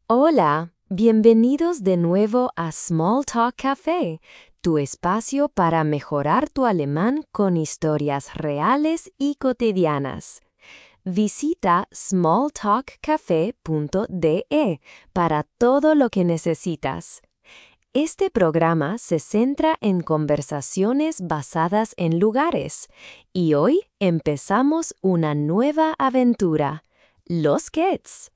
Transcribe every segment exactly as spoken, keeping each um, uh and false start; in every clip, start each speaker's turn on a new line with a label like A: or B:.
A: Hola, bienvenidos de nuevo a Small Talk Café, tu espacio para mejorar tu alemán con historias reales y cotidianas. Visita small talk cafe punto de para todo lo que necesitas. Este programa se centra en conversaciones basadas en lugares, y hoy empezamos una nueva aventura, los Kids.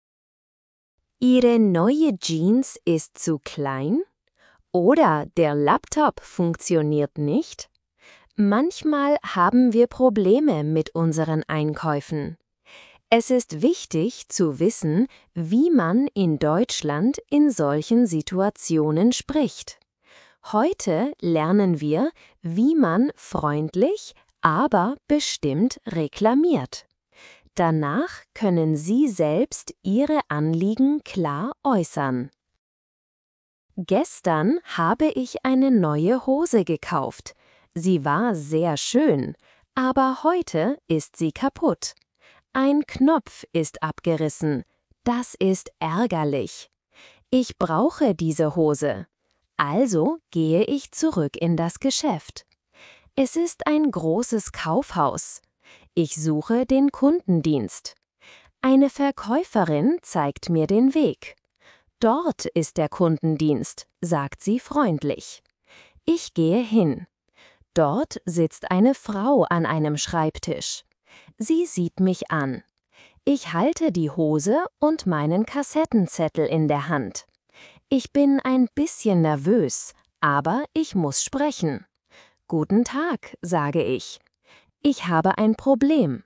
A: Ihre neue Jeans ist zu klein? Oder der Laptop funktioniert nicht? Manchmal haben wir Probleme mit unseren Einkäufen. Es ist wichtig zu wissen, wie man in Deutschland in solchen Situationen spricht. Heute lernen wir, wie man freundlich, aber bestimmt reklamiert. Danach können Sie selbst Ihre Anliegen klar äußern. Gestern habe ich eine neue Hose gekauft. Sie war sehr schön, aber heute ist sie kaputt. Ein Knopf ist abgerissen. Das ist ärgerlich. Ich brauche diese Hose. Also gehe ich zurück in das Geschäft. Es ist ein großes Kaufhaus. Ich suche den Kundendienst. Eine Verkäuferin zeigt mir den Weg. Dort ist der Kundendienst, sagt sie freundlich. Ich gehe hin. Dort sitzt eine Frau an einem Schreibtisch. Sie sieht mich an. Ich halte die Hose und meinen Kassettenzettel in der Hand. Ich bin ein bisschen nervös, aber ich muss sprechen. Guten Tag, sage ich. Ich habe ein Problem.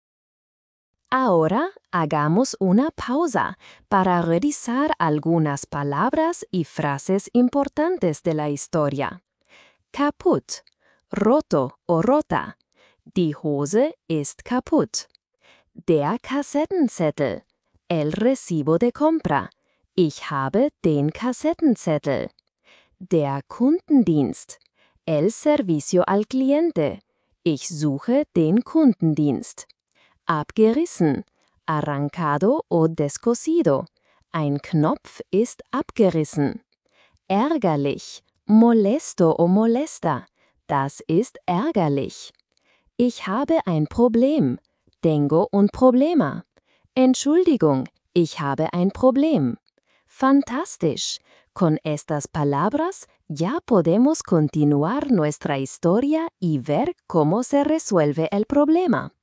A: Ahora hagamos una pausa para revisar algunas palabras y frases importantes de la historia. Kaputt, roto o rota. Die Hose ist kaputt. Der Kassettenzettel, el recibo de compra. Ich habe den Kassettenzettel. Der Kundendienst, el servicio al cliente. Ich suche den Kundendienst. Abgerissen, arrancado o descosido. Ein Knopf ist abgerissen. Ärgerlich, molesto o molesta. Das ist ärgerlich. Ich habe ein Problem. Tengo un problema. Entschuldigung, ich habe ein Problem. Fantastisch. Con estas palabras ya podemos continuar nuestra historia y ver cómo se resuelve el problema.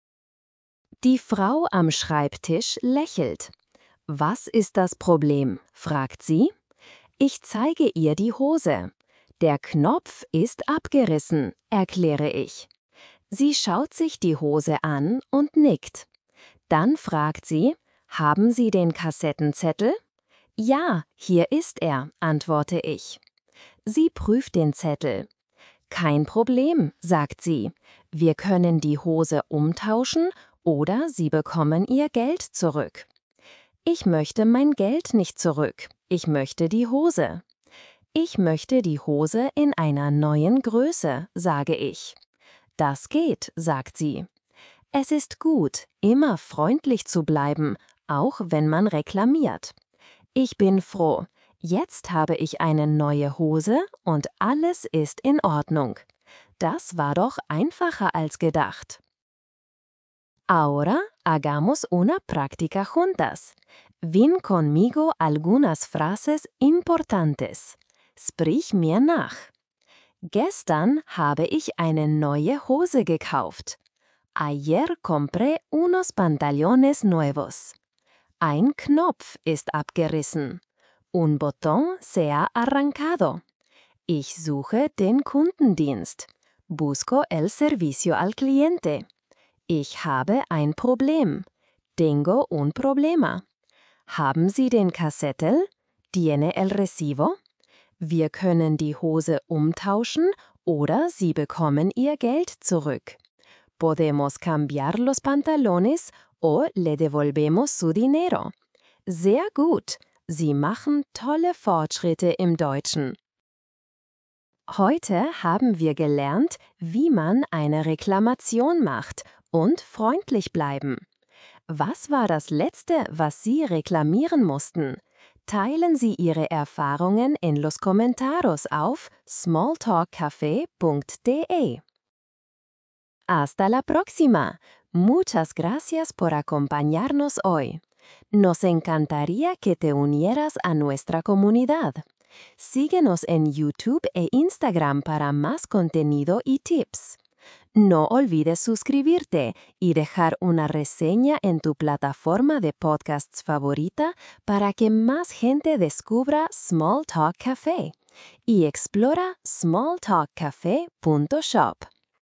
A: Die Frau am Schreibtisch lächelt. Was ist das Problem? Fragt sie. Ich zeige ihr die Hose. Der Knopf ist abgerissen, erkläre ich. Sie schaut sich die Hose an und nickt. Dann fragt sie, haben Sie den Kassettenzettel? Ja, hier ist er, antworte ich. Sie prüft den Zettel. Kein Problem, sagt sie. Wir können die Hose umtauschen oder Sie bekommen Ihr Geld zurück. Ich möchte mein Geld nicht zurück. Ich möchte die Hose. Ich möchte die Hose in einer neuen Größe, sage ich. Das geht, sagt sie. Es ist gut, immer freundlich zu bleiben, auch wenn man reklamiert. Ich bin froh. Jetzt habe ich eine neue Hose und alles ist in Ordnung. Das war doch einfacher als gedacht. Ahora hagamos una práctica juntas. Ven conmigo algunas frases importantes. Sprich mir nach. Gestern habe ich eine neue Hose gekauft. Ayer compré unos pantalones nuevos. Ein Knopf ist abgerissen. Un botón se ha arrancado. Ich suche den Kundendienst. Busco el servicio al cliente. Ich habe ein Problem. Tengo un problema. Haben Sie den Kassettel? ¿Tiene el recibo? Wir können die Hose umtauschen oder Sie bekommen Ihr Geld zurück. Podemos cambiar los pantalones o le devolvemos su dinero. Sehr gut. Sie machen tolle Fortschritte im Deutschen. Heute haben wir gelernt, wie man eine Reklamation macht und freundlich bleiben. Was war das Letzte, was Sie reklamieren mussten? Teilen Sie Ihre Erfahrungen en los comentarios auf smalltalkcafe punto de. Hasta la próxima. Muchas gracias por acompañarnos hoy. Nos encantaría que te unieras a nuestra comunidad. Síguenos en YouTube e Instagram para más contenido y tips. No olvides suscribirte y dejar una reseña en tu plataforma de podcasts favorita para que más gente descubra Small Talk Café y explora small talk cafe punto shop.